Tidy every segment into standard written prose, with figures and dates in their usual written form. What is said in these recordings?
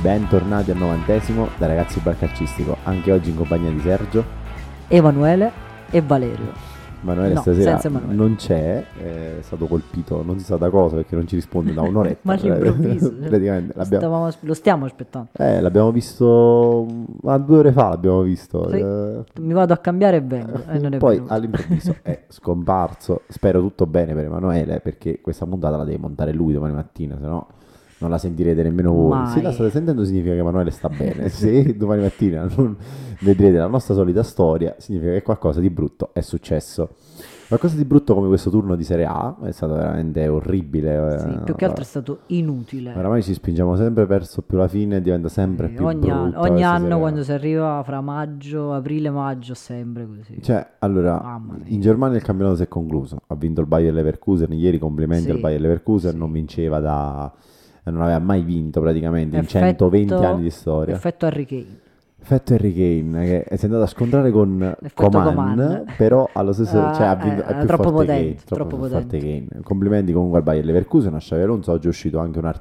Bentornati al 90° da Ragazzi Bar Calcistico, anche oggi in compagnia di Sergio, Emanuele e Valerio. Emanuele No, stasera senza Emanuele. non c'è, è stato colpito non si sa da cosa perché non ci risponde da un'oretta. Ma all'improvviso, Praticamente lo stiamo aspettando. l'abbiamo visto 2 ore fa, l'abbiamo visto. Sì, mi vado a cambiare e vengo. E non è Poi venuto. all'improvviso è scomparso. Spero tutto bene per Emanuele, perché questa puntata la deve montare lui domani mattina, se no non la sentirete nemmeno voi. Mai. Se la state sentendo significa che Emanuele sta bene. Se domani mattina non vedrete la nostra solita storia, significa che qualcosa di brutto è successo. Qualcosa di brutto come questo turno di Serie A è stato veramente orribile. Sì, più che altro è stato inutile. Oramai ci spingiamo sempre verso più la fine, diventa sempre più Ogni brutta ogni questa anno Serie A. quando si arriva fra aprile e maggio, sempre così. Cioè, allora, Mamma mia. in Germania il campionato si è concluso. Ha vinto il Bayer Leverkusen ieri, complimenti Sì, al Bayer Leverkusen, sì. non vinceva non aveva mai vinto praticamente in 120 anni di storia. Effetto Harry Kane. Effetto Harry Kane, che si è andato a scontrare con Effetto Coman, Coman. però allo stesso cioè ha vinto, è più troppo forte potente, Kane, troppo troppo più forte potente. Kane. Complimenti comunque al Bayer Leverkusen, a Xabi Alonso. Oggi è uscito anche un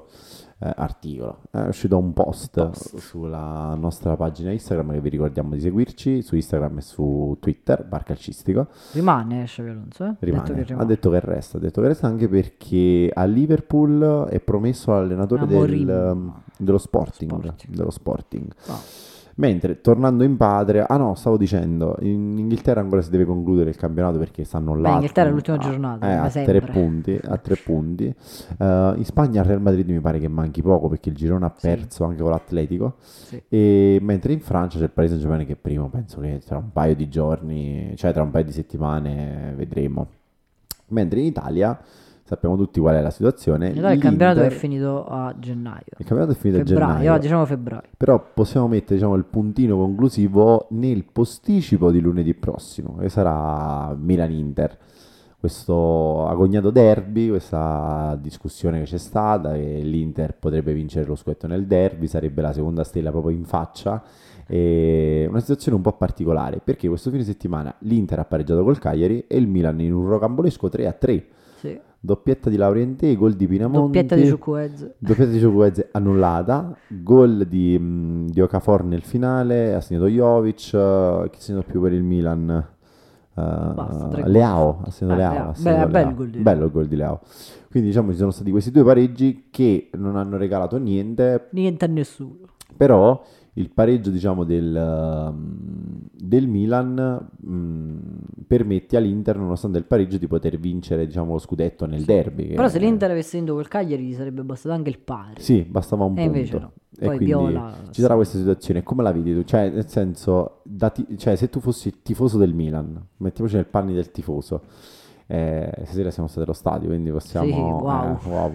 è uscito un post sulla nostra pagina Instagram, che vi ricordiamo di seguirci su Instagram e su Twitter, Bar Calcistico. Rimane Xabi Alonso, eh? Rimane. Detto che Ha rimane. detto che resta anche perché a Liverpool è promesso l'allenatore Amorim. dello Sporting, Sporting. dello Sporting. No. Mentre tornando in patria, stavo dicendo, in Inghilterra ancora si deve concludere il campionato perché stanno là. Beh, Inghilterra è l'ultima giornata, come a sempre. 3 punti, a 3 punti. In Spagna al Real Madrid mi pare che manchi poco perché il girone ha Sì. perso anche con l'Atletico. Sì. E mentre in Francia c'è il Paris Saint-Germain che primo, penso che tra un paio di giorni, cioè tra un paio di settimane vedremo. Mentre in Italia sappiamo tutti qual è la situazione. In realtà il campionato è L'Inter- finito a gennaio. il campionato è finito a Febbraio, gennaio. diciamo febbraio. Però possiamo mettere, diciamo, il puntino conclusivo nel posticipo di lunedì prossimo, che sarà Milan-Inter. Questo agognato derby, questa discussione che c'è stata, che l'Inter potrebbe vincere lo scudetto nel derby, sarebbe la seconda stella proprio in faccia. E una situazione un po' particolare, perché questo fine settimana l'Inter ha pareggiato col Cagliari e il Milan in un rocambolesco 3-3. Sì. Doppietta di Laurientè, gol di Pinamonti. Doppietta di Ciucuez. Doppietta di Chukwueze annullata, gol di Okafor nel finale, ha segnato Jovic, chi ha segnato più per il Milan? Basta, 3 gol. Leao, ha segnato Leao. Leao. ha segnato Bello Leao. il gol di Bello il gol di Leao. Quindi diciamo ci sono stati questi 2 pareggi che non hanno regalato niente, Niente a nessuno. però il pareggio diciamo del Milan permette all'Inter, nonostante il pareggio, di poter vincere diciamo lo scudetto nel derby. Però se l'Inter avesse vinto col Cagliari gli sarebbe bastato anche il pari. Sì, bastava un E punto. invece no. E Poi quindi Viola. ci sarà questa situazione. Come la vedi tu? Cioè, nel senso, cioè, se tu fossi tifoso del Milan, mettiamoci nei panni del tifoso. Stasera siamo stati allo stadio, quindi possiamo. Sì, wow. Wow.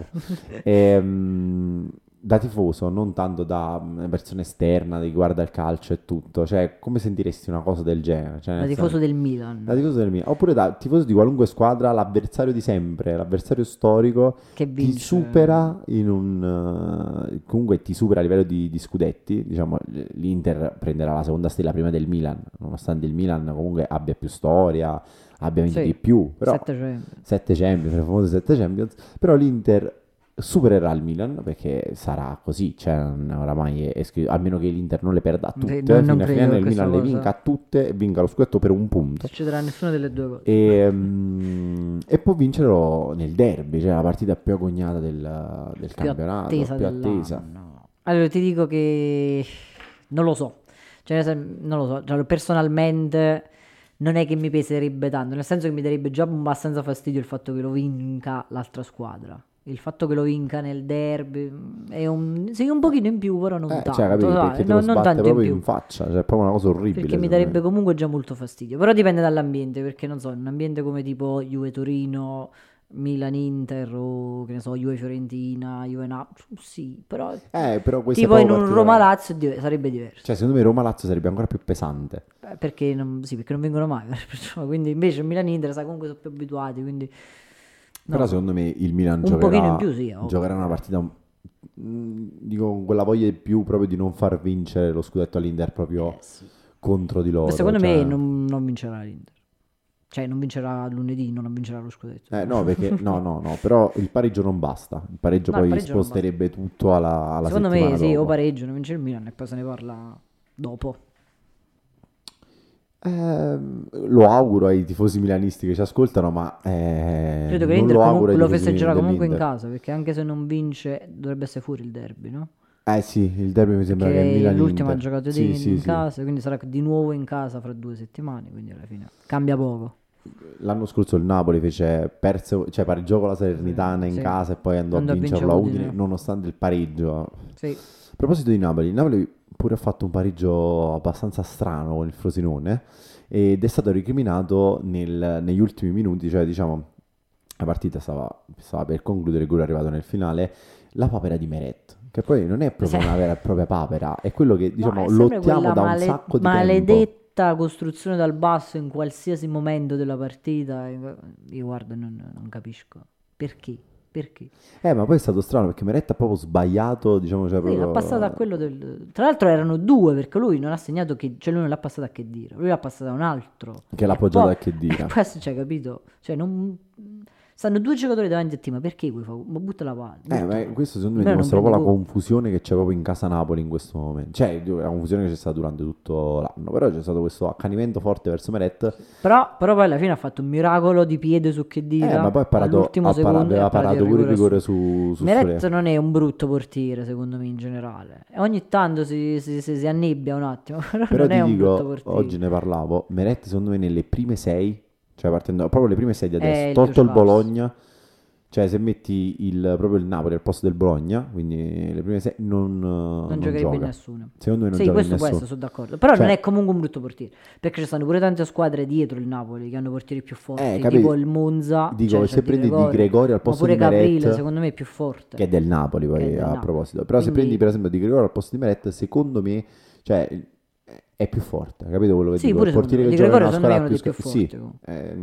Da tifoso, non tanto da persona esterna che guarda il calcio e tutto. Cioè, come sentiresti una cosa del genere? Cioè, Da nel tifoso senso- del Milan. da tifoso del Milan, oppure da tifoso di qualunque squadra, l'avversario di sempre, l'avversario storico Che ti vince. supera comunque ti supera a livello di scudetti. Diciamo, l'Inter prenderà la seconda stella prima del Milan, nonostante il Milan comunque abbia più storia, abbia vinto Sì. di più, però 700. 7 Champions, le famose 7 Champions, però l'Inter supererà il Milan perché sarà così, cioè oramai è scritto, almeno che l'Inter non le perda tutte, Non fino a credo fine anno il questa Milan le cosa. vinca tutte e vinca lo scudetto per un punto. Non succederà nessuna delle due cose. E può vincerlo nel derby, cioè la partita più agognata del Più campionato, attesa più attesa. dell'anno. Allora ti dico che non lo so. Cioè, non lo so. Cioè, personalmente non è che mi peserebbe tanto, nel senso che mi darebbe già abbastanza fastidio il fatto che lo vinca l'altra squadra. Il fatto che lo vinca nel derby è sì, un pochino in più, però non tanto. Cioè, capito, sai, perché te lo non sbatte tanto in proprio più. in faccia, cioè è proprio una cosa orribile. Perché mi secondo darebbe me. comunque già molto fastidio. Però dipende dall'ambiente, perché non so, in un ambiente come tipo Juve Torino, Milan Inter o che ne so, Juve Fiorentina, Juve Napoli, sì, però Però questo tipo è in proprio un particolare. Roma Lazio sarebbe diverso. Cioè, secondo me Roma-Lazio sarebbe ancora più pesante. Perché non, sì, perché non vengono mai, perciò, quindi invece Milan Inter, sai, comunque sono più abituati, quindi no, Però secondo me il Milan un pochino in più, sì, ovvio. giocherà una partita, dico, con quella voglia in più proprio di non far vincere lo scudetto all'Inter proprio sì. contro di loro. Ma secondo cioè- me non vincerà l'Inter. Cioè non vincerà lunedì, non vincerà lo scudetto. No, perché no, però il pareggio non basta. Il pareggio No, il poi pareggio non basta. sposterebbe tutto alla Secondo settimana me sì, o dopo. pareggio, non vince il Milan e poi se ne parla dopo. Lo auguro ai tifosi milanisti che ci ascoltano, ma Credo che non l'Inter lo auguro comunque ai lo tifosi festeggerà comunque in dell'Inter. casa, perché anche se non vince dovrebbe essere fuori il derby, no? Eh sì, il derby mi sembra che è Perché l'ultimo ha Milan-Inter. giocato Sì, sì, in sì. casa, quindi sarà di nuovo in casa fra 2 settimane, quindi alla fine cambia poco. L'anno scorso il Napoli cioè pareggiò con la Salernitana in Sì, casa e poi andò a andò a vincere vincerlo a Udine, Udine. nonostante il pareggio. A Sì, proposito di Napoli, il Napoli pure ha fatto un pareggio abbastanza strano con il Frosinone ed è stato recriminato negli ultimi minuti, cioè diciamo la partita stava per concludere, il gol è arrivato nel finale, la papera di Meret, che poi non è sì. proprio una vera e propria papera, è quello che No, è diciamo sempre lottiamo quella da un sacco di tempo. maledetta costruzione dal basso in qualsiasi momento della partita. Io guardo, non capisco. Perché? Perché? Ma poi è stato strano perché Meret ha proprio sbagliato, diciamo, cioè Sì, l'ha passata a proprio quello del... Tra l'altro erano due perché lui non ha segnato che... Cioè lui non l'ha passata a che dire, lui l'ha passata a un altro. che l'ha E poi... appoggiato a che E dira. poi, cioè, capito? Cioè non... Stanno due giocatori davanti a te, ma perché vuoi fare? Ma butta la palla, Ma buttala. questo secondo me Almeno non dimostra prendi proprio la gol. confusione che c'è proprio in casa Napoli in questo momento. Cioè, la confusione che c'è stata durante tutto l'anno. Però c'è stato questo accanimento forte verso Meret. Però poi alla fine ha fatto un miracolo di piede su che Ma poi dira all'ultimo secondo e ha aveva parato il parato pure il rigore rigore assurdo. su Meret Sule. non è un brutto portiere, secondo me, in generale. E ogni tanto si annebbia un attimo, però Però non è ti un brutto dico, portiere. oggi ne parlavo, Meret secondo me nelle prime sei, cioè partendo proprio le prime sei di È adesso, il più tolto il scarso. Bologna, cioè se metti proprio il Napoli al posto del Bologna, quindi le prime sei Non non giocherebbe in gioca. nessuno. Secondo me non Sì, gioca in questo può nessuno. essere, sono d'accordo. Però non Cioè, è comunque un brutto portiere. Perché ci stanno pure tante squadre dietro il Napoli che hanno portieri più forti, tipo capì? il Monza, cioè Dico, c'è se Di prendi Di Gregorio, Gregorio al ma posto di pure Caprile, Meret, secondo me, è più che è forte, del Napoli che è poi del a Napoli. proposito, però se prendi Quindi, per esempio Di Gregorio al posto di Meret, secondo me, cioè, è più forte, capito quello che sì, dico? Il pure secondo portiere me. che Di gioca in Gregorio, una secondo me, è squadra uno più... dei più Sì, forti. Comunque.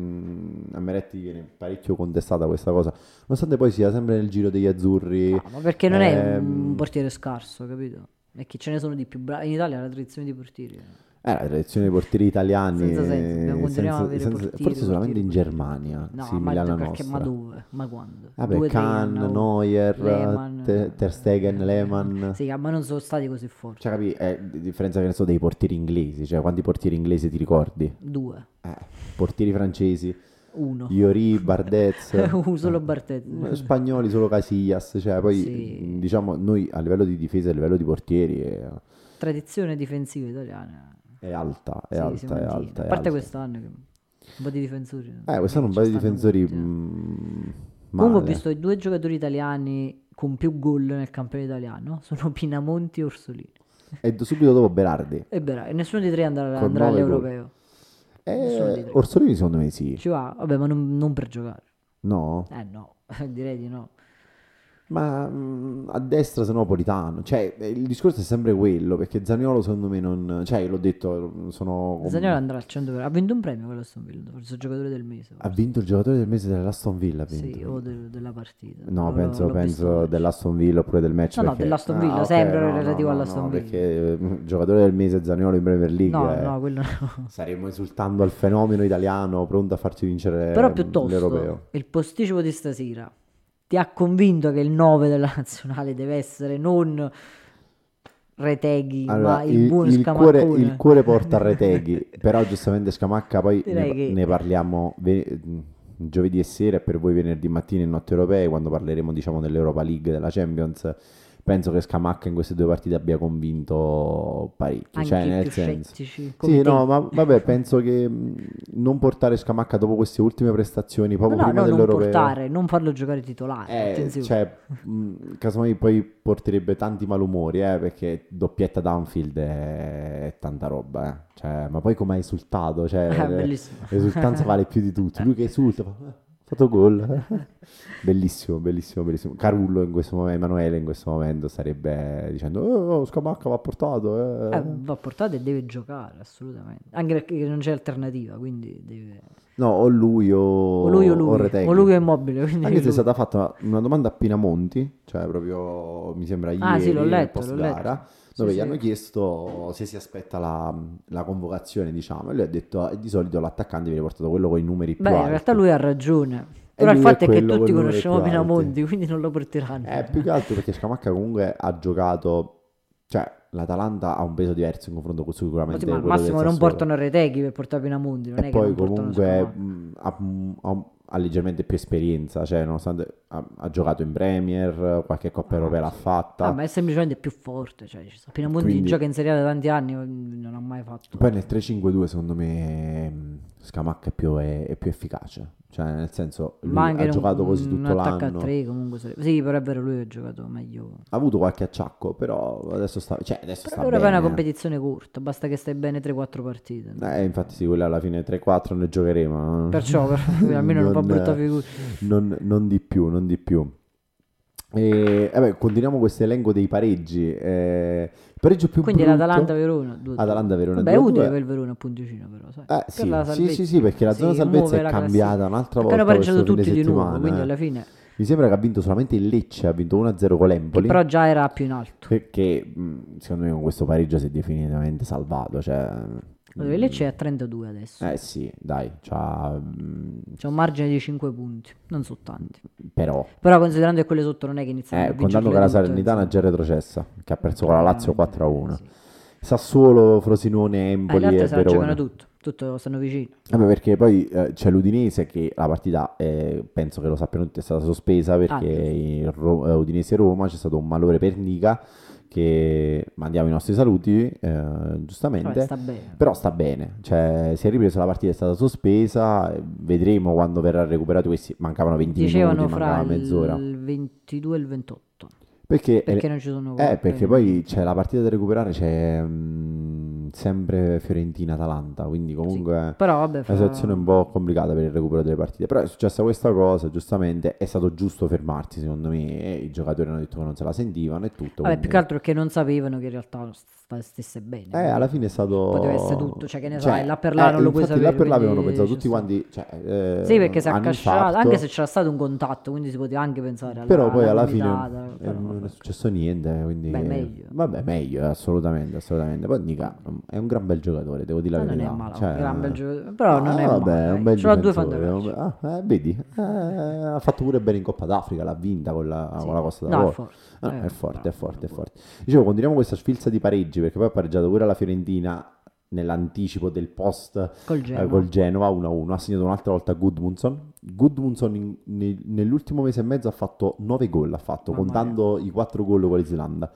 a Meret viene parecchio contestata questa cosa, nonostante poi sia sempre nel giro degli azzurri. No, ma perché non è un ehm, portiere scarso, capito? E che ce ne sono di più bravi. In Italia la tradizione di portieri. La tradizione dei portieri italiani, Senza senso, dobbiamo continuare a avere portieri, forse solamente portieri, in portieri. Germania, No, ma simile alla perché? Ma nostra. dove? Ma quando? Vabbè, 2 o 3 anni. Kahn, Oh. Neuer, Ter Lehmann. Stegen, Lehmann. Sì, ma non sono stati così forti. Cioè, capi, è di differenza che ne so dei portieri inglesi, cioè quanti portieri inglesi ti ricordi? 2. Eh, portieri francesi, 1. Iori, Bardez, Solo Barthez. spagnoli solo Casillas, cioè poi Sì. diciamo noi a livello di difesa e a livello di portieri Tradizione difensiva italiana. è alta, è Sì, si alta, è mantiene. alta, A è parte alta. quest'anno che un po' di difensori Quest'anno un ci paio di stanno difensori molti. Comunque ho male. visto i 2 giocatori italiani con più gol nel campionato italiano. Sono Pinamonti e Orsolini. E subito dopo Berardi, E beh, nessuno dei tre con andrà 9 gol. all'europeo. Nessuno dei tre. Orsolini secondo me sì, Ci va, vabbè, ma non per giocare. no? No, direi di no. Ma a destra se no Politano, cioè il discorso è sempre quello, perché Zaniolo secondo me non, cioè l'ho detto, Zaniolo andrà al 100%. Ha vinto un premio con l'Aston Villa, forse il giocatore del mese. ha Forse. vinto il giocatore del mese dell'Aston Villa, ha vinto. Sì, o della partita. No, L'ho visto penso oggi. dell'Aston Villa oppure del match No, no, perché... dell'Aston Villa, Ok, sempre no, relativo all'Aston Villa. perché giocatore del mese Zaniolo in Premier League No, no, quello no. saremmo esultando al fenomeno italiano pronto a farci vincere Però l'Europeo. piuttosto il posticipo di stasera ti ha convinto che il 9 della nazionale deve essere non Reteghi, Allora, ma il buon il Scamaccone? cuore porta a Reteghi, però giustamente Scamacca poi Direi che ne parliamo giovedì e sera e per voi venerdì mattina in notte europee quando parleremo diciamo dell'Europa League, della Champions. Penso che Scamacca in queste due partite abbia convinto parecchio, anche cioè i nel più senso... scettici Sì, come te. no, ma vabbè, penso che non portare Scamacca dopo queste ultime prestazioni, Ma proprio no, prima no, non dell'Europeo... portare, non farlo giocare titolare, attenzione. Cioè, casomai poi porterebbe tanti malumori, perché doppietta Downfield è tanta roba, Cioè, ma poi come ha esultato, cioè, Bellissimo. l'esultanza vale più di tutto. Lui che esulta, fatto gol. Bellissimo, bellissimo, bellissimo. Carullo in questo momento, Emanuele in questo momento starebbe dicendo, Scamacca va portato, Va portato e deve giocare, assolutamente. Anche perché non c'è alternativa, quindi deve... No, o lui O lui o o lui, o Retegui. lui è Immobile, quindi Anche se è lui. stata fatta una domanda a Pinamonti, cioè proprio mi sembra Ah sì, ieri nel l'ho post letto. gara, Sì, dove gli sì. hanno chiesto se si aspetta la convocazione, diciamo, e lui ha detto di solito l'attaccante viene portato quello con i numeri più Beh, in realtà alti. lui ha ragione. E Però il lui è fatto è che quello con tutti i numeri conosciamo più alti. Pinamonti, quindi non lo porteranno. Più che altro perché Scamacca comunque ha giocato, cioè l'Atalanta ha un peso diverso in confronto con Ma sì, sicuramente ma al quello del massimo non Sassuolo. portano Reteghi per portare Pinamonti, non E è che poi non portano comunque Scamacca. ha leggermente più esperienza, cioè nonostante ha giocato in Premier, qualche Coppa Ah, Europea l'ha sì. Ah, fatta, ma è semplicemente più forte. Cioè, ci sta. Pinamonti quindi gioca in Serie A da tanti anni, non ha mai poi fatto. nel 3-5-2 secondo me Scamacca è più efficace, cioè nel senso Ma lui anche ha in giocato quasi un tutto attacco a l'anno, 3 comunque. Sì, però è vero, lui ha giocato meglio. ha avuto qualche acciacco, però adesso Però sta l'Europea è una bene. competizione corta, basta che stai bene 3-4 partite. Infatti sì, quella alla fine 3-4 ne giocheremo, Perciò, almeno non fa brutta non, figura. non di più, non di più. E vabbè, continuiamo questo elenco dei pareggi. Il pareggio più Quindi brutto, l'Atalanta-Verona 2-2. Atalanta-Verona Vabbè, è utile 2-2. per il Verona a punticino però, sai. Per Sì, la sì, sì, salvezza. sì, perché la zona Sì, salvezza muove è la cambiata classifica. un'altra Perché hanno volta pareggiato questo fine tutti di nuovo, quindi settimana. alla fine... Mi sembra che ha vinto solamente il Lecce, ha vinto 1-0 con Che l'Empoli, però già era più in alto. che secondo me con questo pareggio si è definitivamente salvato. Cioè, Allora, il mm, Lecce è a 32 adesso. eh sì, dai, C'è un margine di 5 punti, non so tanti. però Però considerando che quelle sotto non è che iniziano a contando che vincerle la tutte, Salernitana è insomma. già retrocessa, che ha perso con la Lazio Praticamente 4-1. sì. Sassuolo, Frosinone, Le Empoli e altre se la giocano Verona. tutto, tutto stanno vicino. Vabbè, perché poi c'è l'Udinese che la partita, penso che lo sappiano tutti, è stata sospesa perché Ah, giusto. in Udinese-Roma c'è stato un malore per Nica, che mandiamo i nostri saluti, Vabbè, giustamente, sta bene. però sta bene, cioè si è ripreso, la partita è stata sospesa, vedremo quando verrà recuperato questi, mancavano 20 minuti, Dicevano fra mancava mezz'ora. il 22 e il 28. Perché, Perché non ci sono Coppa e perché poi niente. c'è la partita da recuperare, c'è sempre Fiorentina-Atalanta, quindi Sì. comunque è Però vabbè, una situazione fra... un po' complicata per il recupero delle partite. Però è successa questa cosa, giustamente è stato giusto fermarsi, secondo me, e i giocatori hanno detto che non se la sentivano e tutto, Vabbè, più che quindi altro che non sapevano che in realtà stesse bene, alla capito? fine è Poteva essere stato... tutto, cioè che ne so, Cioè, là per là non lo puoi infatti là sapere, per là avevano quindi pensato ci tutti sta. quanti, cioè, Sì, perché si è hanno accasciato, anche se infarto. c'era stato un contatto, quindi si poteva anche pensare Però poi alla alla fine gomitata, però non è vabbè. successo niente, Beh, quindi meglio. vabbè, meglio, assolutamente, assolutamente. Poi Nica è un gran bel giocatore, devo dire la Ma non è verità. male, Cioè, un gran bel giocatore, però non è vabbè, male, è un dai. bel Ce l'ha due difensore. fantacalci. Vedi, ha fatto pure bene in Coppa d'Africa, l'ha vinta con Sì. la Costa No, è d'Avorio. forte. È forte, è Bravo, forte, è buono. forte. Dicevo, continuiamo questa sfilza di pareggi, perché poi ha pareggiato pure la Fiorentina nell'anticipo del post Col col Genoa. Genova 1-1, ha segnato un'altra volta Gudmundsson. Gudmundsson nell'ultimo mese e mezzo ha fatto 9 gol, ha fatto, Mamma mia. contando i 4 gol con l'Islanda.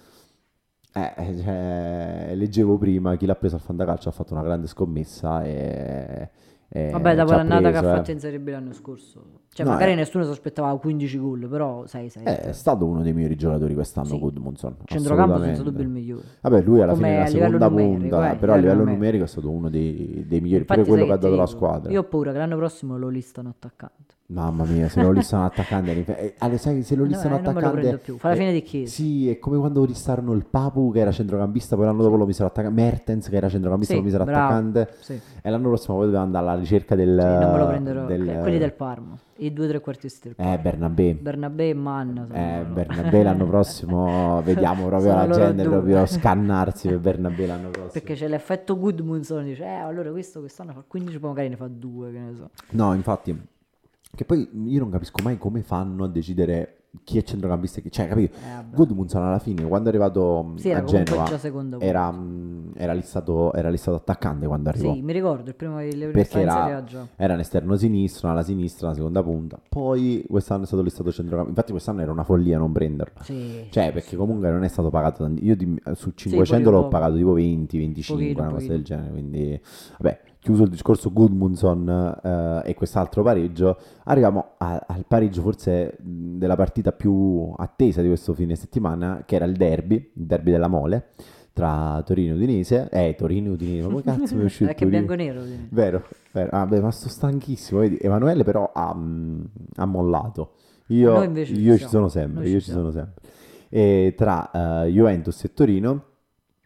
Leggevo prima, chi l'ha preso al Fantacalcio ha fatto una grande scommessa Vabbè, e dopo ci ha l'annata che ha preso. fatto in Serie B l'anno scorso. Cioè, No, magari nessuno si aspettava 15 gol, però 6-7. è stato uno dei migliori giocatori quest'anno, Sì. Gudmundsson, Centrocampo senza dubbio il assolutamente. migliore. Vabbè, lui alla fine è Come la a livello seconda numerico, punta, a però a livello livello numerico. numerico è stato uno dei migliori, pure Infatti, sai quello che ha che ti dato la dico? squadra. Io ho paura che l'anno prossimo lo listano attaccante. Mamma mia, se lo listano attaccante, sai, se lo No, listano non me lo prendo attaccante, più. Fa la fine di Chiesa. sì, è come quando listarono il Papu che era centrocampista, poi l'anno dopo Sì. lo misero attaccante, Mertens che era centrocampista lo Sì, misero bravo. attaccante, Sì. e l'anno prossimo poi doveva andare alla ricerca Sì, non me lo prenderò. Quelli del Parma, i due trequartisti del Parma. Bernabé. Bernabé e Manna sono loro. Bernabé l'anno prossimo, vediamo proprio Sono la loro gente due. proprio scannarsi per Bernabé l'anno prossimo. Perché c'è l'effetto Goodmunson, dice, allora questo quest'anno fa 15, poi magari ne fa 2, che ne so. No, infatti, che poi io non capisco mai come fanno a decidere chi è centrocampista e chi... Cioè, capito? Vabbè. Gudmundsson alla fine, quando è arrivato Sì, a era comunque Genova, già seconda era, punta. era listato attaccante quando arrivò. Sì, mi ricordo, le prime Perché esperienze le ha già. era un esterno sinistro, alla sinistra, una seconda punta. Poi quest'anno è stato listato centrocampista. Infatti quest'anno era una follia non prenderlo. Sì, Cioè, sì, perché sì. comunque non è stato pagato tanto. Io su Sì, pure 500 io l'ho poco. pagato tipo 20, 25, Pochino, una cosa pochino. del genere. Quindi, vabbè, chiuso il discorso Gudmundsson e quest'altro pareggio, arriviamo al pareggio forse della partita più attesa di questo fine settimana, che era il derby della Mole, tra Torino e Udinese. Torino e Udinese, ma come cazzo mi è uscito È il che è Torino? bianco-nero. Quindi. Vero, vero. Ah, beh, ma sto stanchissimo. Vedi? Emanuele però ha mollato. Noi Io, invece ci io ci siamo. sono sempre, Noi io ci ci siamo. sono sempre. E tra Juventus e Torino,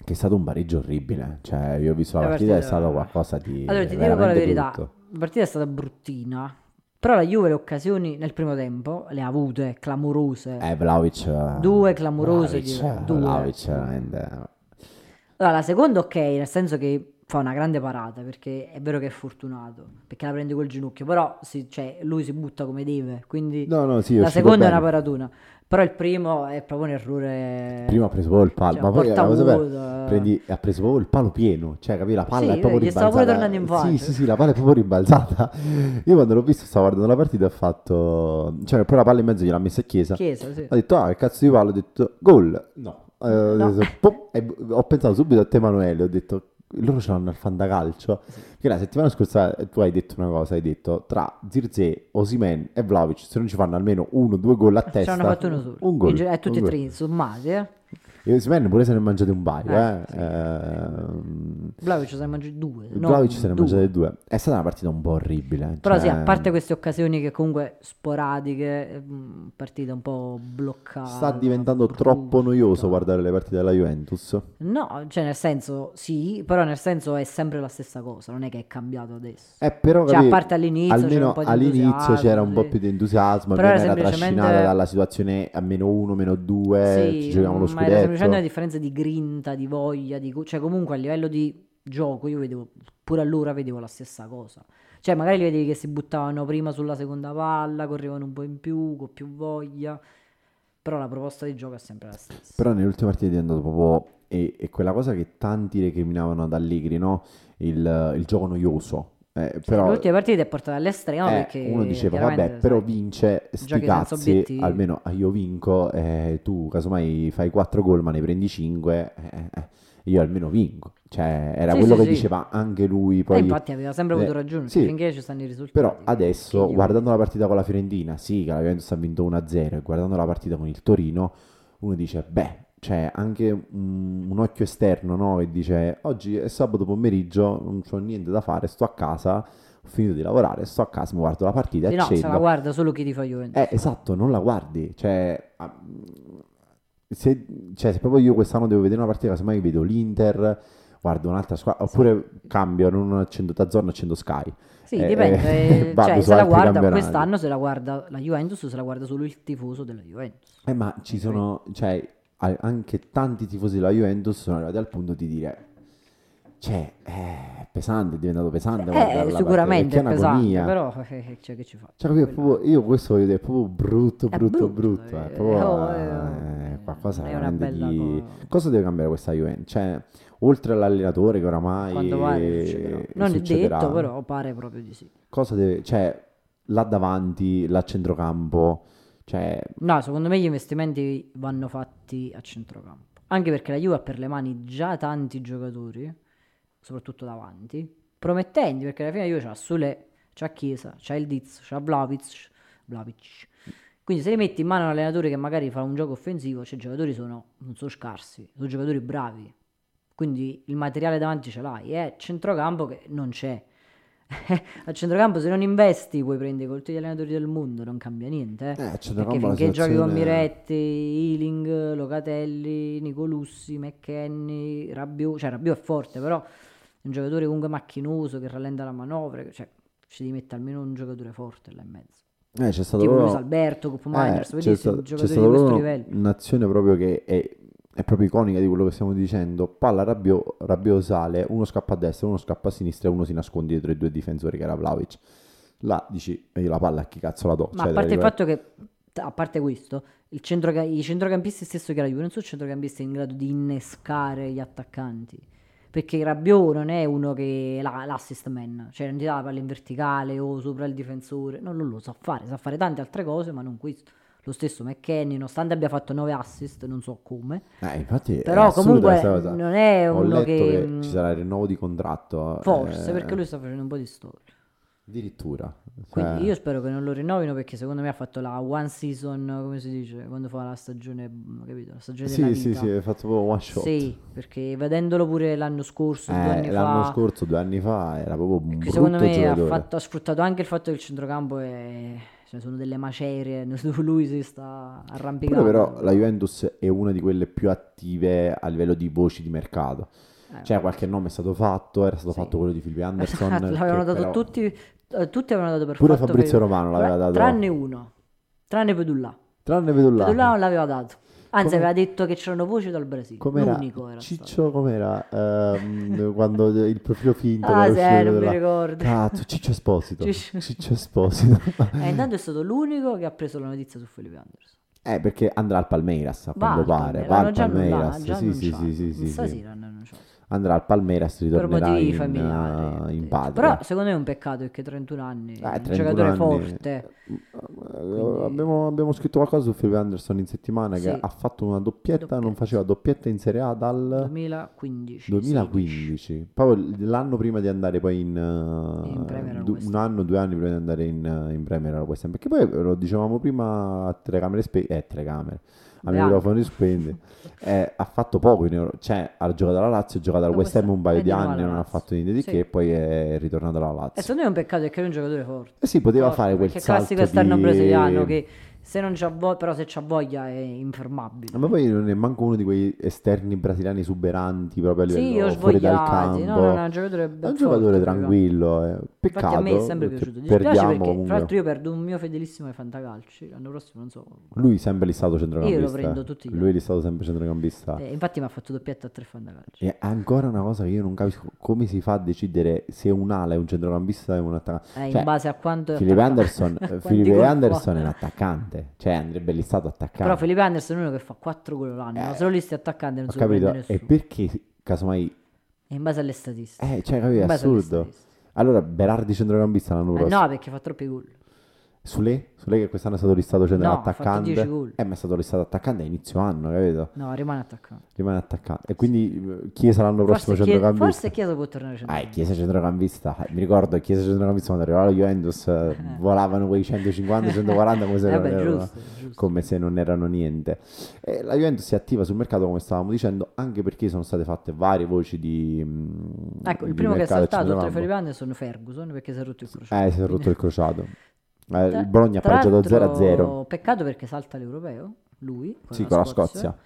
Che è stato un pareggio orribile. Cioè, io ho visto la partita, è stato qualcosa di Allora, ti dico poi la veramente verità, brutto. la partita è stata bruttina, però la Juve le occasioni nel primo tempo le ha avute, clamorose. Vlahovic, Due clamorose, due. Vlahovic, veramente. Allora, la seconda ok, nel senso che fa una grande parata, perché è vero che è fortunato, perché la prende col ginocchio, però cioè, lui si butta come deve, quindi No, no, sì, è la uscito seconda è una bene. paratuna, però il primo è proprio un errore, Prima ha preso proprio il palo, cioè a ma poi porta la cosa bella, vuota. ha preso proprio il palo pieno, cioè capì, la palla è Sì, proprio gli stava pure rimbalzata. tornando in Sì, faccia. sì, sì, la palla è proprio rimbalzata. Io quando l'ho visto stavo guardando la partita e ho fatto, cioè poi la palla in mezzo gliel'ha messa a Chiesa. Chiesa, sì. Ho detto, ah, che cazzo di palo? Ho detto, gol. No. No, Ho pensato subito a te Emanuele, ho detto, loro ce l'hanno al fantacalcio. sì. Che la settimana scorsa tu hai detto una cosa, hai detto, tra Zirze, Osimhen e Vlahovic, se non ci fanno almeno uno o due gol a Ce l'hanno testa, fatto uno solo. un gol. Tutti Un e gol. tre sommati, eh. E Osimhen pure se ne è mangiato un paio, Sì, Vlahovic se ne mangia due, Vlahovic se non ne è mangiate due. due. È stata una partita un po' orribile. Però sì, a Cioè, parte queste occasioni che comunque sporadiche, partita un po' sta bloccata, diventando troppo noioso brutta. guardare le partite della Juventus. No, cioè nel senso sì, però nel senso è sempre la stessa cosa, non è che è cambiato adesso. Però Cioè a capì, parte all'inizio c'era un almeno po' di all'inizio c'era entusiasmo, un po' sì. più di entusiasmo, Però era almeno era trascinata semplicemente, dalla situazione a meno uno, meno due, ci sì, giochiamo lo ma era semplicemente una scudetto. differenza di grinta, di voglia, cioè comunque a livello di gioco io vedevo, pure allora vedevo la stessa cosa. Cioè magari li vedevi che si buttavano prima sulla seconda palla, correvano un po' in più, con più voglia, però la proposta di gioco è sempre la stessa. Però nelle ultime partite è diventato proprio... E quella cosa che tanti recriminavano ad Allegri, no? Il gioco noioso. Sì, Però l'ultima partita è portata all'estremo uno perché diceva, vabbè, chiaramente, però sai, vince, sti giochi senza cazzi, obiettivi. almeno io vinco, tu casomai fai 4 gol ma ne prendi 5, io almeno vinco. Cioè, era Sì, quello sì, che sì. diceva anche lui, E poi... infatti aveva sempre avuto ragione, perché sì, finché ci stanno i però risultati, che adesso, gli vuoi guardando dire? la partita con la Fiorentina, sì, che la Juventus ha vinto 1-0, e guardando la partita con il Torino, uno dice, beh, c'è anche un occhio esterno, no? E dice, oggi è sabato pomeriggio, non c'ho niente da fare, sto a casa, ho finito di lavorare, sto a casa, mi guardo la partita, Sì, no, se la accendo. guarda solo chi ti fa Juventus. Esatto, non la guardi, cioè... se, se proprio io quest'anno devo vedere una partita, casomai vedo l'Inter, guardo un'altra squadra, Sì. oppure cambio, non accendo Dazzone, accendo Sky. Sì, dipende, Vado cioè su se la altri guarda, campionati. quest'anno se la guarda la Juventus, se la guarda solo il tifoso della Juventus. Ma ci È quello. sono, cioè, anche tanti tifosi della Juventus sono arrivati al punto di dire, cioè, è pesante, è diventato pesante guardare la partita, perché Sicuramente è è pesante, un'agonia. però cioè, che ci fa? Cioè, capito? Quello Io questo voglio dire, è proprio brutto, è brutto, brutto, brutto. È proprio qualcosa non è una veramente bella di... cosa. Cosa deve cambiare questa Juventus? Cioè, oltre all'allenatore che A quanto pare succederà. oramai Non è detto, succederà, però pare proprio di sì. cosa deve... Cioè, là davanti, là a centrocampo, cioè... No, secondo me gli investimenti vanno fatti a centrocampo. Anche perché la Juve ha per le mani già tanti giocatori, soprattutto davanti, promettenti, perché alla fine la Juve c'ha Sule, c'ha Chiesa, c'ha il Diz, c'ha Vlahovic. Quindi se li metti in mano a un allenatore che magari fa un gioco offensivo, cioè i giocatori non sono scarsi, sono giocatori bravi. Quindi il materiale davanti ce l'hai, è centrocampo che non c'è. A centrocampo se non investi puoi prendere con tutti gli allenatori del mondo, non cambia niente, eh. A Perché centrocampo la finché giochi con situazione... Miretti, Ealing, Locatelli, Nicolussi, McKennie, Rabiot, cioè Rabiot è forte, però è un giocatore comunque macchinoso che rallenta la manovra, cioè ci devi mettere almeno un giocatore forte là in mezzo. C'è stato Tipo Luis proprio... Alberto, Cup Miners, c'è vedi stato, c'è giocatori di stato questo proprio livello. un'azione proprio che è proprio iconica di quello che stiamo dicendo. Palla Rabiot sale, uno scappa a destra, uno scappa a sinistra e uno si nasconde dietro i due difensori che era Vlahovic. Là dici, io la palla a chi cazzo la do? Ma a Cioè, parte il fatto che, a parte questo, i centrocampisti stesso che la Juve non sono centrocampisti in grado di innescare gli attaccanti. Perché Rabiot non è uno che l'assist man, cioè non ti dà la palla in verticale o sopra il difensore, no, non lo sa fare tante altre cose, ma non questo. Lo stesso McKennie, nonostante abbia fatto 9 assist, non so come, infatti è però assurda comunque questa cosa. non è Ho uno letto che... che ci sarà il rinnovo di contratto, forse, perché lui sta facendo un po' di storia. addirittura. Quindi Cioè, io spero che non lo rinnovino perché secondo me ha fatto la one season, come si dice, quando fa la stagione, capito? La stagione della sì, sì, sì, vita. hai fatto proprio one shot. Sì, perché vedendolo pure l'anno scorso, 2 anni L'anno fa, scorso, 2 anni fa, era proprio un che secondo brutto me giocatore. ha sfruttato anche il fatto che il centrocampo cioè sono delle macerie dove lui si sta Pure arrampicando. però la Juventus è una di quelle più attive a livello di voci di mercato. Cioè qualche nome è stato fatto, era stato Sì. fatto quello di Felipe Anderson, Esatto, l'avevano che dato però tutti avevano dato per pure fatto Fabrizio Romano l'aveva dato, tranne uno, tranne Pedullà. tranne Pedullà Pedulla. non l'aveva dato. Anzi, Come, aveva detto che c'erano voci dal Brasile. com'era? L'unico era stato. Ciccio com'era? Quando il profilo finto Ah, era sì, uscito non mi là. ricordo. Cazzo, Ciccio Esposito. Ciccio. Ciccio Esposito. Intanto è stato l'unico che ha preso la notizia su Felipe Anderson. Perché andrà al Palmeiras a Va quanto al pare. Palmeiras, Va al hanno già annullato, Palmeiras. già Sì, sì, annunciato. sì, sì, sì, sì. Stasera hanno annunciato. Andrà al Palmeiras, Per ritornerà motivi in, familiari. in Addirittura. Però patria. secondo me è un peccato perché 31 anni, un 31 giocatore anni. forte. Quindi Abbiamo scritto qualcosa su Felipe Anderson in settimana che sì, ha fatto una doppietta, non doppietta. faceva doppietta in Serie A dal 2015, 16. 2015, proprio l'anno prima di andare poi in In Premier al West un Ham. anno, 2 anni prima di andare in Premier al West Ham, perché poi lo dicevamo prima a telecamere telecamere, a Beh, anche. microfoni spenti, ha fatto poco in cioè ha giocato alla Lazio, ha giocato al Al West West Ham Ham un paio e di di nuovo anni, alla non ha Lazio. fatto niente di Sì. che, e poi è ritornato alla E Lazio. secondo me è un peccato perché lui è un giocatore forte. Sì, poteva Forte, fare quel perché è classico salto esterno di... brasiliano che se non c'ha voglia, però se c'ha voglia è infermabile. Ma poi non è manco uno di quei esterni brasiliani esuberanti proprio a Sì, livello ho fuori dal svogliati. No, no, no, è campo. un giocatore È un forte. giocatore proprio. tranquillo. Infatti a me è Peccato sempre che piaciuto. Dispiace perdiamo perché, fra l'altro, comunque. io perdo un mio fedelissimo ai fantacalci. L'anno prossimo non so. Lui sempre lì stato Io lo centrocampista. prendo tutti gli Lui anni. è stato sempre centrocampista. Infatti mi ha fatto doppietta a 3 fantacalci. E ancora una cosa che io non capisco, come si fa a decidere se un ala è un centrocampista e un attaccante. In Cioè, base a quanto è Felipe attaccato. Anderson, Quanti Felipe gol Anderson fa. è un attaccante, cioè andrebbe listato Però attaccante. Felipe Anderson è uno che fa 4 gol l'anno. Se lo listi attaccante non Ho se lo prende capito, e nessuno. perché casomai... È in base alle statistiche. Cioè, capito, è In base alle assurdo. statistiche. Allora, Berardi centrocampista l'anno prossimo. No, perché fa troppi gol. Sule che quest'anno è stato listato No, ha fatto 10 attaccante. gol. Ma è stato listato attaccante a inizio anno, capito? No, rimane attaccante. Rimane attaccante. E quindi Chiesa l'anno prossimo centrocampista. Forse Chiesa può tornare centrocampista. Chiesa centrocampista. Mi ricordo Chiesa centrocampista quando arrivava alla Juventus volavano quei 150-140 come se, non erano, Giusto. come se non erano niente. E la Juventus si attiva sul mercato come stavamo dicendo, anche perché sono state fatte varie voci di Ecco, il di primo che è mercato saltato oltre centrocampo. Felipe Anderson Ferguson perché si è rotto il crociato. Si è rotto il crociato. Il Tra- Bologna ha tra pareggiato l'altro, 0-0. Peccato perché salta l'europeo, lui, Con la Scozia.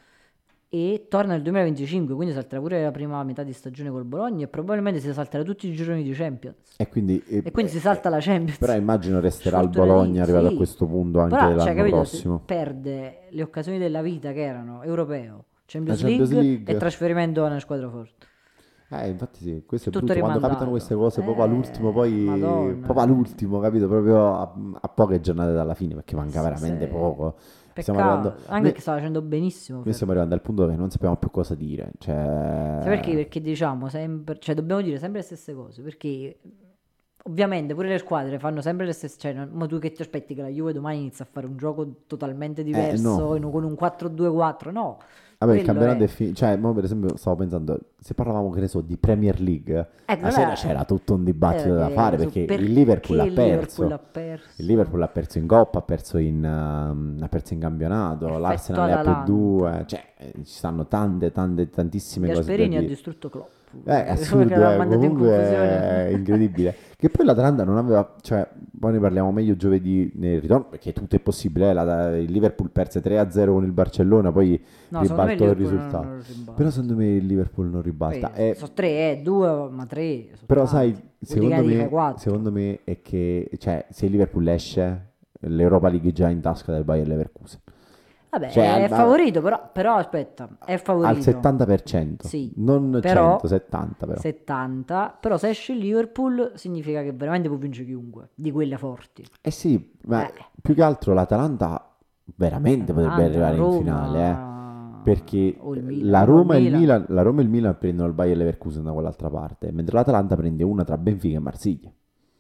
e torna nel 2025, quindi salterà pure la prima metà di stagione col Bologna e probabilmente si salterà tutti i gironi di Champions. E quindi Si salta la Champions. però immagino resterà al Sfortunatamente, Bologna arrivato sì. a questo punto anche Però, l'anno capito, prossimo. perde le occasioni della vita che erano europeo, Champions, La Champions League, League. e trasferimento a una squadra forte. Infatti sì, questo è Tutto brutto quando rimandato. capitano queste cose proprio all'ultimo, poi Madonna. proprio all'ultimo, capito? Proprio a poche giornate dalla fine, perché manca veramente Sì. poco. Stiamo Peccato, arrivando, anche perché stava facendo benissimo. noi stiamo arrivando al punto che non sappiamo più cosa dire. Cioè... Sai perché? Perché diciamo sempre, cioè dobbiamo dire sempre le stesse cose, perché ovviamente pure le squadre fanno sempre le stesse, cioè ma tu che ti aspetti che la Juve domani inizia a fare un gioco totalmente diverso no. con un 4-2-4? No. Vabbè, il Quello campionato è. è finito. Cioè, mo per esempio, stavo pensando, se parlavamo, che ne so, di Premier League, stasera c'era tutto un dibattito da fare perché il Liverpool ha perso. Il Liverpool ha perso in Coppa, ha perso in campionato, Effetto l'Arsenal è a Atalanta. più 2. Cioè, ci stanno tantissime cose da Gasperini ha dire. distrutto Klopp. Assurdo, Perché l'ha mandato in comunque confusione. è incredibile. Che poi l'Atalanta non aveva, cioè, poi ne parliamo meglio giovedì nel ritorno, perché tutto è possibile. Il Liverpool perse 3-0 con il Barcellona, poi No, secondo me il ribaltò il Liverpool risultato. non ribalta. Però secondo me il Liverpool non ribalta. Sono 3, 2, ma 3. Però sai, secondo me è che, cioè, se il Liverpool esce, l'Europa League è già in tasca del Bayer Leverkusen. Vabbè, Cioè, è favorito, però aspetta, è favorito. Al 70%. Sì, Non però 100, 70 però. 70, però se esce il Liverpool significa che veramente può vincere chiunque, di quelle forti. Eh sì, ma più che altro l'Atalanta veramente potrebbe arrivare in finale, perché o il Milan, la Roma o e il il Milan. Milan, la Roma e il Milan prendono il Bayer Leverkusen da quell'altra parte, mentre l'Atalanta prende una tra Benfica e Marsiglia.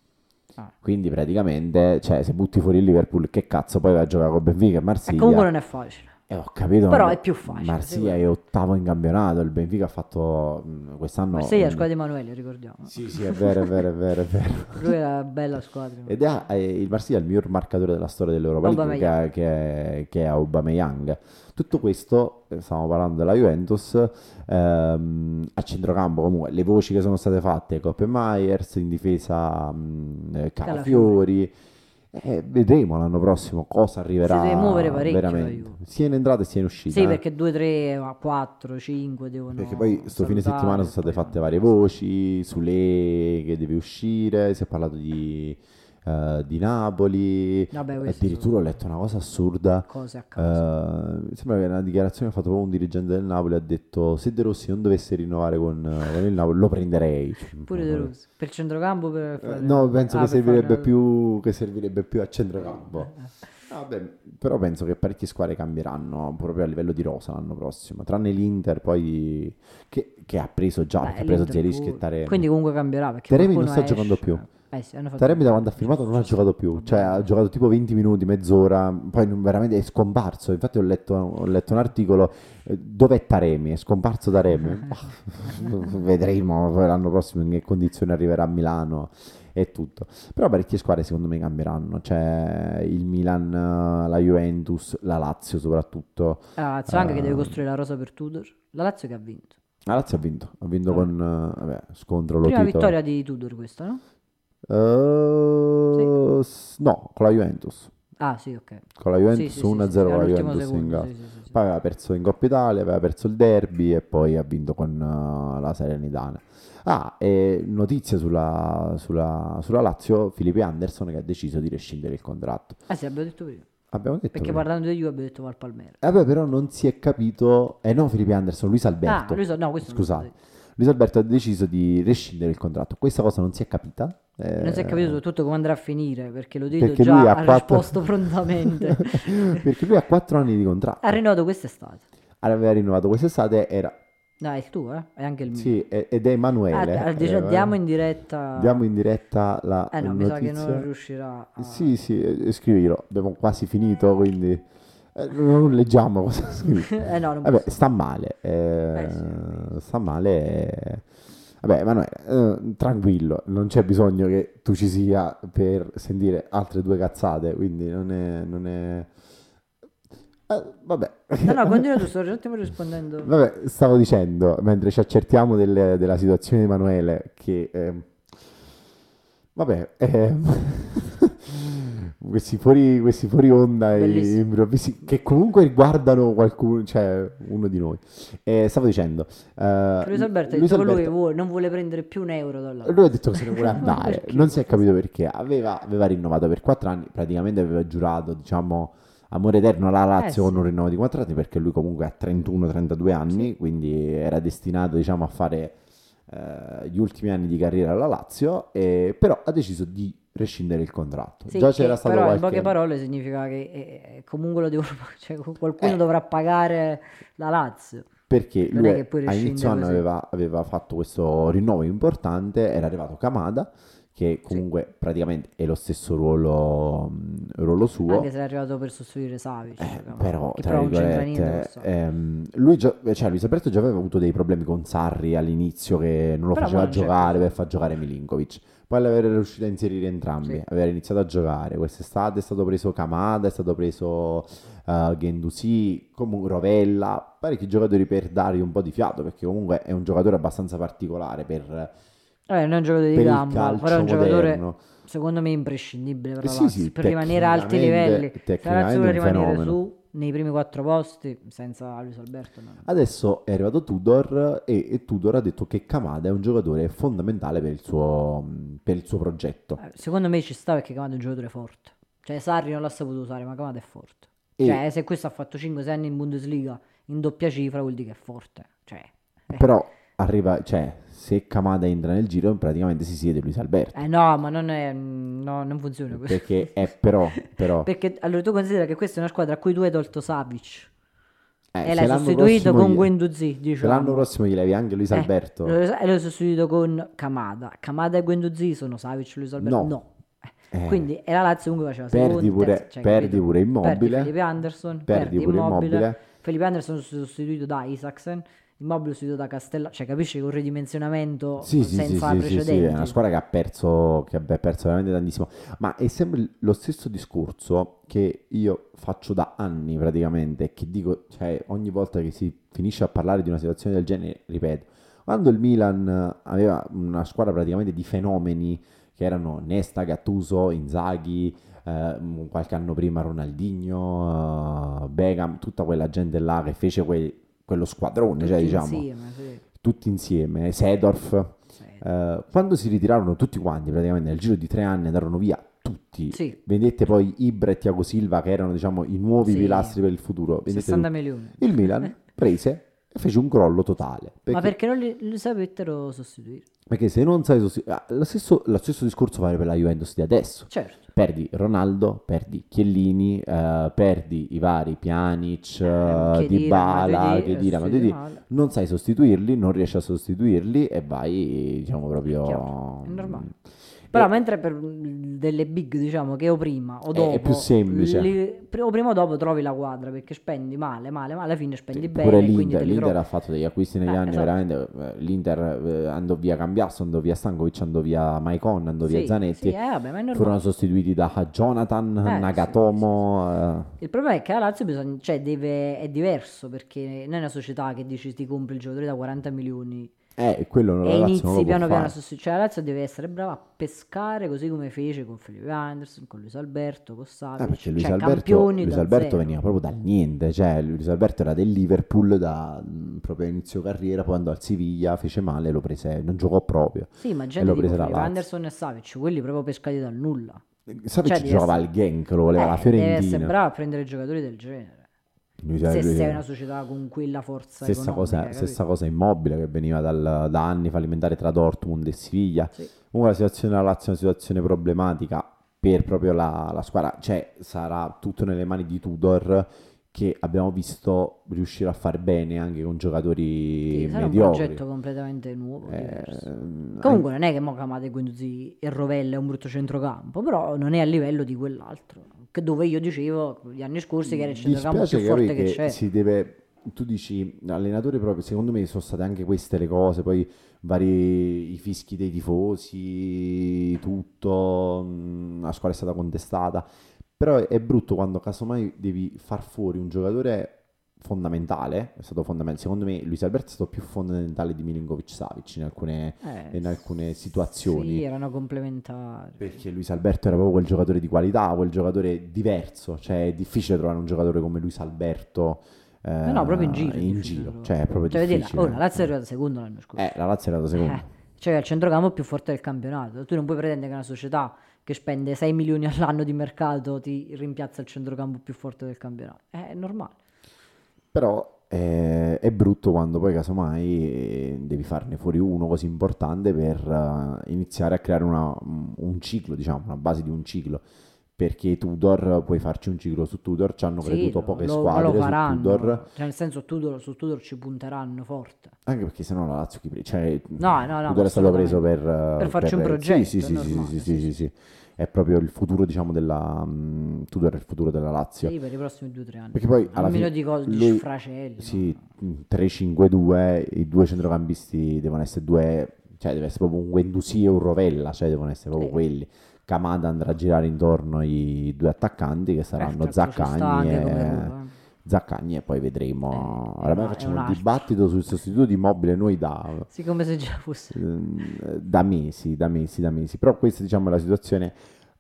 Quindi praticamente, cioè, se butti fuori il Liverpool, che cazzo poi vai a giocare con Benfica e Marsiglia? Comunque non è facile. Ho capito, Però ma è più facile, Marsiglia è ottavo in campionato, il Benfica ha fatto quest'anno... Marsiglia è la squadra di Emanuele, ricordiamo. Sì, è vero, è vero, è vero, è vero. Lui è una bella squadra. Ed il Marsiglia è il miglior marcatore della storia dell'Europa League, che è Aubameyang. Tutto questo, stiamo parlando della Juventus, a centrocampo comunque le voci che sono state fatte, Coppe Myers, in difesa Calafiori, Vedremo l'anno prossimo cosa Si deve muovere arriverà parecchio la veramente, Juve. sia in entrata sia in uscita. Sì, perché 2, 3, 4, 5 Perché poi devono sto fine settimana salutare sono e state poi fatte vanno. varie voci, Sule che deve uscire, si è parlato di Napoli, Vabbè, queste addirittura ho sono letto una cosa assurda, cose a caso. mi sembra che una dichiarazione che ha fatto proprio un dirigente del Napoli, ha detto se De Rossi non dovesse rinnovare con il Napoli lo prenderei. Pure De Rossi. Per il centrocampo per No, fare... penso Ah, per fare... che servirebbe più a centrocampo. Vabbè, però penso che parecchie squadre cambieranno proprio a livello di rosa l'anno prossimo, tranne l'Inter poi che ha preso già, perché Beh, ha preso l'Inter Zielinski e pure. Taremi. Quindi comunque cambierà perché Taremi non qualcuno sta giocando esce. più. Sì, hanno fatto Taremi da bene. quando ha firmato non ha Ci sta. giocato più, Va cioè bene, va ha bene. giocato tipo 20 minuti, mezz'ora, poi veramente è scomparso. Infatti ho letto un articolo, dov'è Taremi? È scomparso Taremi? Vedremo poi l'anno prossimo in che condizioni arriverà a Milano e tutto. Però parecchie squadre secondo me cambieranno, c'è il Milan, la Juventus, la Lazio soprattutto. La Lazio anche che deve Eh, costruire la rosa per Tudor. La Lazio che ha vinto. la Lazio ha vinto Vabbè. con vabbè, scontro lo Prima titolo. vittoria di Tudor questa, no? Sì. No, con la Juventus. Ah, sì, ok. Con la Sì, Juventus sì, sì, sì, 1-0 sì, con la all'ultimo Juventus in secondo, casa. sì, sì, sì, sì. Poi aveva perso in Coppa Italia, aveva perso il derby e poi ha vinto con la Salernitana. Ah, e notizie sulla Lazio, Felipe Anderson che ha deciso di rescindere il contratto. Ah sì, abbiamo detto prima. Abbiamo detto Perché prima. parlando di Juve abbiamo detto Val Palmera. Vabbè, però non si è capito. No, Felipe Anderson, Luis Ah, Alberto. no, questo non l'ho Scusate. detto. Luis Alberto ha deciso di rescindere il contratto. Questa cosa non si è capita. Non si è capito soprattutto come andrà a finire, perché lo Dito Perché lui già ha ha 4 risposto prontamente. perché lui ha 4 anni di Ha contratto. rinnovato quest'estate. Aveva rinnovato quest'estate, era No, è il tuo, eh? È anche il mio. sì, ed è Emanuele. Diamo in diretta. Diamo in diretta la Eh no, mi sa che non notizia. riuscirà a... Sì, sì, scrivilo. Abbiamo quasi finito, quindi non leggiamo cosa ha scritto. Eh no, non Vabbè, posso. sta male. Sì. Sta male. Vabbè, Emanuele, tranquillo, non c'è bisogno che tu ci sia per sentire altre due cazzate, quindi non è. Vabbè. No, no, continua tu, sto un attimo rispondendo. Vabbè, stavo dicendo, mentre ci accertiamo della situazione di Emanuele, che vabbè, questi fuori onda Bellissimo. improvvisi che comunque riguardano qualcuno, cioè uno di noi. Stavo dicendo, Luis Alberto ha Luis detto che lui Alberto, non vuole prendere più un euro dalla lui ha Lazio. detto che se ne vuole andare, Perché? non si è capito perché, aveva rinnovato per 4 anni, praticamente aveva giurato, diciamo, amore eterno alla Lazio con Sì, un rinnovo di 4 anni perché lui comunque ha 31-32 sì. anni, quindi era destinato, diciamo, a fare gli ultimi anni di carriera alla Lazio, però ha deciso di rescindere il contratto. Sì, Già c'era che stato però in poche qualche. parole significa che comunque lo devono, cioè, qualcuno dovrà pagare la Lazio. Perché Non lui è che puoi a inizio rescindere anno così. aveva fatto questo rinnovo importante, era arrivato Kamada, che Sì, comunque praticamente è lo stesso ruolo suo, anche se è arrivato per sostituire Savic, però che tra però non c'entra niente con virgolette, Savic. Luis Alberto già aveva avuto dei problemi con Sarri all'inizio che non lo Però mo faceva non c'è giocare più. per far giocare Milinkovic. Poi all'aver riuscito a inserire entrambi, Sì. aver iniziato a giocare. Quest'estate è stato preso Kamada, è stato preso Guendouzi, comunque Rovella, parecchi giocatori per dargli un po' di fiato, perché comunque è un giocatore abbastanza particolare Vabbè, non è un giocatore di per il gamba, però è calcio un giocatore moderno. secondo me imprescindibile per la Sì, sì, Lazio, per rimanere a alti livelli. Se la Lazio tecnicamente vuole un rimanere fenomeno. su nei primi 4 posti, senza Luis Alberto, no. Adesso è arrivato Tudor e Tudor ha detto che Kamada è un giocatore fondamentale per il suo progetto. Secondo me ci sta perché Kamada è un giocatore forte. Cioè Sarri non l'ha saputo usare, ma Kamada è forte. E Cioè se questo ha fatto 5-6 anni in Bundesliga in doppia cifra vuol dire che è forte. Cioè, però arriva, cioè, se Kamada entra nel giro praticamente si siede Luis Alberto. no, ma non è, no, non funziona così. Perché è però Perché allora tu considera che questa è una squadra a cui tu hai tolto Savic e se l'hai l'anno sostituito prossimo con gli, Guendouzi, se l'anno diciamo. prossimo gli levi anche Luis Alberto, E l'hai sostituito con Kamada. Kamada e Guendouzi sono Savic e Luis Alberto? no. No. Quindi e la Lazio comunque faceva Perdi secondi, terzi, pure, cioè, perdi capito? pure Perdi Immobile, Felipe Anderson, perdi perdi pure Immobile. Immobile. Felipe Anderson è sostituito da Isaacsen, Immobile sostituito da Castella, cioè capisci che un ridimensionamento Sì, sì, sì, senza sì, sì, sì, è una precedenti. squadra che abbia perso veramente tantissimo, ma è sempre lo stesso discorso che io faccio da anni praticamente, che dico, cioè ogni volta che si finisce a parlare di una situazione del genere, ripeto, Quando il Milan aveva una squadra praticamente di fenomeni che erano Nesta, Gattuso, Inzaghi, qualche anno prima Ronaldinho, Beckham, tutta quella gente là che fece quello squadrone, cioè Tutti diciamo, insieme, sì. tutti insieme, Seedorf, Sì. quando si ritirarono tutti quanti, praticamente nel giro di 3 anni andarono via tutti. Sì, Vedete poi Ibra e Thiago Silva che erano diciamo i nuovi sì, pilastri per il futuro, vedete 60 tutti. milioni. Il Milan prese e fece un crollo totale, Ma perché perché non li sapettero sostituire? perché se non sai lo stesso discorso vale per la Juventus di adesso. Certo. Perdi Ronaldo, perdi Chiellini, perdi i vari Pjanic, Khedira, Dybala, Matuidi, Khedira, sostituiti Matuidi, male. non sai sostituirli, non riesci a sostituirli e vai, diciamo È chiaro, proprio... è normale. Però e- mentre per delle big, diciamo, che o prima o è più dopo, semplice. o prima o dopo trovi la quadra, perché spendi male, male, male, alla fine Sì, spendi pure bene e quindi l'Inter, te li l'Inter trovi. ha fatto degli acquisti negli anni, Esatto. veramente. L'Inter andò via Cambiasso, andò via Stankovic, andò via Maicon, andò via Sì, sì, Zanetti, vabbè, ma è furono normale. sostituiti da Jonathan, Sì, sì, sì. Nagatomo. Il problema è che la Lazio cioè, è diverso perché non è una società che dici ti compri il giocatore da 40 milioni Quello la e Lazio non lo inizi può piano piano a fare. sostituire. Cioè, la Lazio deve essere brava a pescare così come fece con Felipe Anderson, con Luis Alberto, con Perché Savic, cioè campioni Luis da Alberto zero. veniva proprio dal niente, cioè Luis Alberto era del Liverpool da proprio inizio carriera, poi andò al Siviglia, fece male, lo prese, non giocò proprio Sì, ma e gente lo tipo prese la Felipe Lazio. Anderson e Savic, quelli proprio pescati dal nulla. Savic Cioè, giocava al Genk, lo voleva la deve essere Fiorentina. bravo a prendere giocatori del genere. Luis, Se sei una Luis- società con quella forza Stessa economica, cosa, hai stessa capito? cosa Immobile che veniva da anni fallimentare tra Dortmund e Siviglia. Sì. Comunque la situazione della Lazio è una situazione problematica per proprio la squadra, cioè sarà tutto nelle mani di Tudor che abbiamo visto riuscire a fare bene anche con giocatori Sì, sarà un mediocri. progetto completamente nuovo, diverso. Anche Comunque non è che mo Kamade Guendouzi e Rovella è un brutto centrocampo, però non è a livello di quell'altro, che dove io dicevo gli anni scorsi che era il centrocampo più dispiace forte che che c'era. si deve. Tu dici, allenatore proprio, secondo me sono state anche queste le cose, poi vari i fischi dei tifosi, tutto, la squadra è stata contestata, però è brutto quando casomai devi far fuori un giocatore fondamentale, è stato fondamentale, secondo me Luis Alberto è stato più fondamentale di Milinkovic Savic in alcune Sì, situazioni. erano complementari. Perché Luis Alberto era proprio quel giocatore di qualità, quel giocatore diverso, cioè è difficile trovare un giocatore come Luis Alberto No, proprio in giro è in difficile giro, trovare. cioè è proprio Cioè, vedi, la difficile. Lazio è arrivata secondo l'anno scorso. La Lazio è arrivata seconda. Cioè, è il centrocampo più forte del campionato. Tu non puoi pretendere che una società che spende 6 milioni all'anno di mercato ti rimpiazza il centrocampo più forte del campionato. È normale. Però è brutto quando poi casomai devi farne fuori uno così importante per iniziare a creare un ciclo, diciamo, una base di un ciclo. Perché Tudor, puoi farci un ciclo su Tudor, ci hanno Sì, creduto poche ma lo squadre su Tudor, faranno. Cioè, nel senso, su Tudor ci punteranno forte. anche perché sennò la Lazio chi cioè No, no, no, ma Tudor è stato preso assolutamente. Per farci un sì, sì, progetto, è sì, sì, normale, sì, sì, sì, sì, sì. sì. È proprio il futuro, diciamo, Tudor è il futuro della Lazio. Sì, per i prossimi 2 o 3 anni. Perché poi alla Almeno fine di lui, sfracelli, sì, no? 3-5-2, i due centrocampisti devono essere due, cioè deve essere proprio un Guendouzi e un Rovella, cioè devono essere proprio Sì. quelli. Kamada andrà a girare intorno i due attaccanti che saranno Certo, ci sta anche come ruolo. Zaccagni e poi vedremo. Oramai È facciamo un un altro. dibattito sul sostituto di Immobile noi Sì, come se già fosse. da mesi, da mesi, da mesi. Però questa diciamo è la situazione.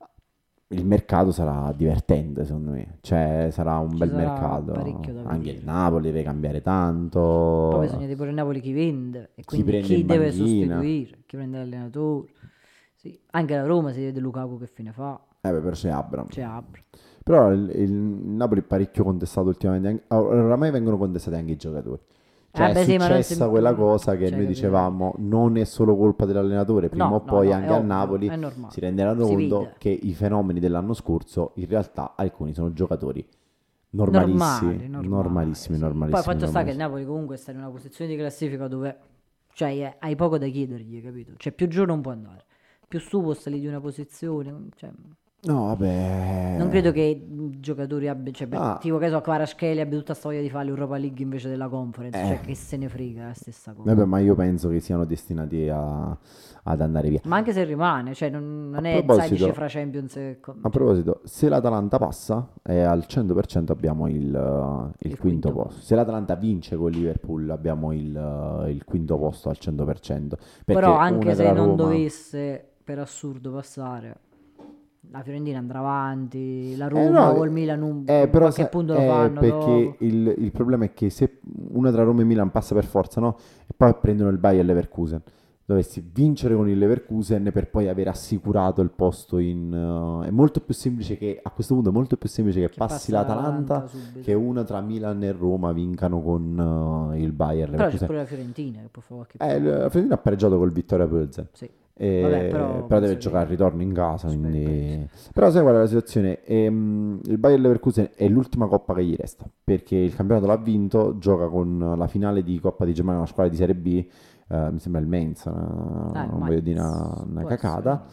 Il mercato sarà divertente secondo me, cioè sarà un Ci bel sarà parecchio mercato. da Anche il vedere. Napoli deve cambiare Poi tanto. bisogna vedere pure il Napoli chi vende e Chi quindi prende chi in deve banchina? sostituire, chi prende l'allenatore. Sì, anche la Roma si vede Lukaku che fine fa, Beh, però c'è Abram. c'è Abra. Però il Napoli è parecchio contestato ultimamente. Oramai vengono contestati anche i giocatori. Cioè è Beh sì, ma non successa quella si... cosa che Cioè, noi capito? dicevamo, non è solo colpa dell'allenatore, prima o No, no, poi no, è anche a ovvio, Napoli è normale. si renderanno Si conto vede. che i fenomeni dell'anno scorso in realtà alcuni sono giocatori Normali, normalissimi, normali, normalissimi, sì. Poi normalissimi, fatto sta che il normalissimi. Napoli comunque sta in una posizione di classifica dove, cioè, hai poco da chiedergli, capito? Cioè, più giù non può andare. Più su può salire di una posizione, cioè, No, Non vabbè. credo che i giocatori abbiano, cioè, Ah, tipo che so, Kvaratskhelia abbia tutta sta voglia di fare l'Europa League invece della Conference, eh. cioè che se ne frega, è la stessa cosa. Vabbè, ma io penso che siano destinati ad andare via. Ma anche se rimane, cioè non A è, sai, dice proposito, fra Champions e a cioè, proposito, se l'Atalanta passa, al 100% abbiamo il il quinto quinto posto. posto. Se l'Atalanta vince con Liverpool, abbiamo il quinto posto al 100%. Però Perché anche una se tra non Roma. dovesse per assurdo passare, la Fiorentina andrà avanti, la No, Roma o il Milan però qualche punto lo fanno perché dopo. il problema è che se una tra Roma e Milan passa per forza, no? E poi prendono il Bayer Leverkusen. Dovessi vincere con il Leverkusen per poi aver assicurato il posto in... è molto più semplice che, a questo punto è molto più semplice che Che passi passa l'Atalanta l'Atalanta subito. che una tra Milan e Roma vincano con il Bayer Però c'è Leverkusen. pure la Fiorentina che può fare qualche La punto. Fiorentina ha pareggiato col Vittoria Plzen. Sì. Vabbè, però Però deve penso giocare che... al ritorno in casa, Penso. quindi... Però sai qual è la situazione? Il Bayer Leverkusen è l'ultima coppa che gli resta, perché il campionato l'ha vinto, gioca con la finale di Coppa di Germania, una squadra di Serie B, mi sembra il Mainz, Il non voglio dire Mainz. una Può essere, cacata, sì.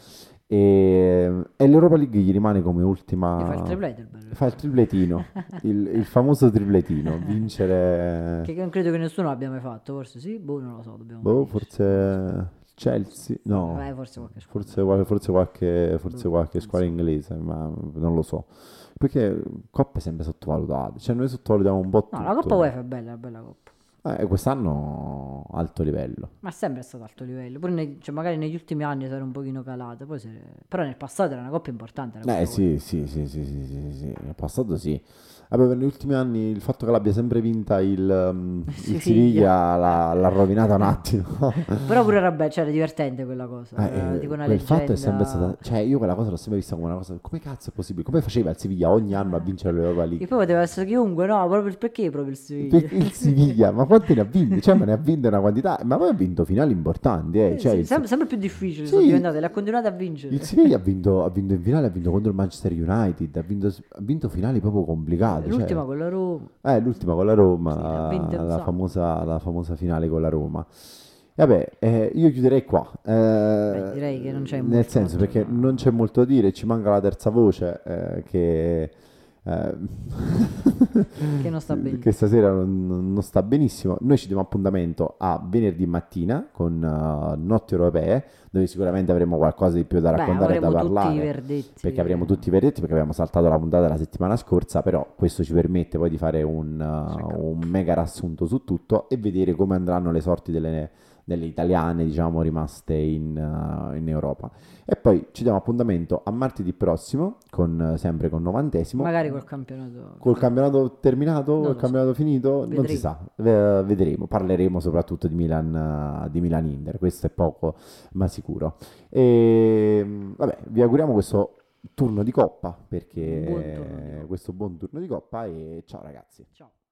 e l'Europa League gli rimane come Gli fa il ultima... triplete il Fa il Leverkusen. tripletino, il famoso tripletino, vincere... Che non credo che nessuno l'abbia mai fatto, forse sì, boh, non lo so, dobbiamo Boh, venirci, non lo so. forse Chelsea, no, Forse qualche squadra. forse, forse Boh, qualche non squadra so. inglese, ma non lo so. Perché Coppa è sempre sottovalutata, cioè noi sottovalutiamo un po' No, la Coppa tutto. UEFA è bella, è una bella Coppa. Quest'anno alto livello. Ma è sempre stato alto livello, pure cioè, magari negli ultimi anni si era un pochino calata, però nel passato era una Coppa importante la Coppa UEFA. Sì, sì, sì, sì, sì, sì, sì, nel passato sì. Vabbè, per gli ultimi anni il fatto che l'abbia sempre vinta il Siviglia. Siviglia l'ha rovinata un attimo. Però pure era bella, cioè era divertente quella cosa, era tipo una Quel fatto è sempre leggenda. stato... Cioè, io quella cosa l'ho sempre vista come una cosa... Come cazzo è possibile? Come faceva il Siviglia ogni anno a vincere l'Europa Che League? poi poteva essere chiunque, no? Perché proprio il Siviglia? Il Siviglia, ma quanti ne ha vinti? Cioè, ma ne ha vinte una quantità, ma poi ha vinto finali importanti, eh. Cioè, Sì, sempre più difficili sono Sì, diventate, le ha continuate a il vincere. Siviglia ha vinto in finale, ha vinto contro il Manchester United, ha vinto finali proprio complicate, cioè, L'ultima con la Roma, l'ultima con la sì, ne ha vinte Roma, un sacco. la famosa finale con la Roma. E vabbè, io chiuderei qua, Beh, direi che non c'è nel molto senso altro perché da... non c'è molto da dire, ci manca la terza voce, eh, che non sta che benissimo. stasera non sta benissimo. Noi ci diamo appuntamento a venerdì mattina con Notti Europee, dove sicuramente avremo qualcosa di più da Beh, raccontare e da avremo tutti i parlare, perché verdetti. avremo tutti i verdetti, perché abbiamo saltato la puntata della settimana scorsa, però questo ci permette poi di fare Recap. un mega riassunto su tutto e vedere come andranno le sorti delle italiane, diciamo, rimaste in Europa. E poi ci diamo appuntamento a martedì prossimo, sempre con novantesimo. Magari col campionato Col finito. campionato terminato, Non col lo so. campionato finito, non si Vedremo. sa, vedremo. Parleremo soprattutto di Milan Inter, questo è poco ma sicuro. E vabbè, vi auguriamo questo turno di coppa, Un buon turno di perché coppa. questo buon turno di coppa e ciao ragazzi. Ciao.